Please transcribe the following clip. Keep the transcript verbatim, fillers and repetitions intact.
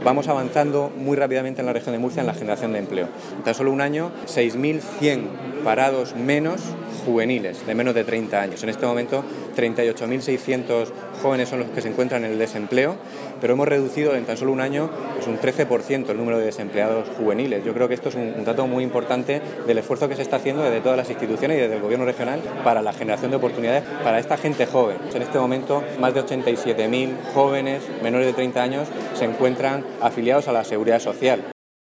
vamos avanzando muy rápidamente en la región de Murcia en la generación de empleo. En tan solo un año, seis mil cien parados menos juveniles, de menos de treinta años. En este momento, treinta y ocho mil seiscientos jóvenes son los que se encuentran en el desempleo, pero hemos reducido en tan solo un año pues, un trece por ciento el número de desempleados juveniles. Yo creo que esto es un, un dato muy importante del esfuerzo que se está haciendo desde todas las instituciones y desde el Gobierno regional para la generación de oportunidades para esta gente joven. En este momento, más de ochenta y siete mil jóvenes menores de treinta años se encuentran afiliados a la Seguridad Social.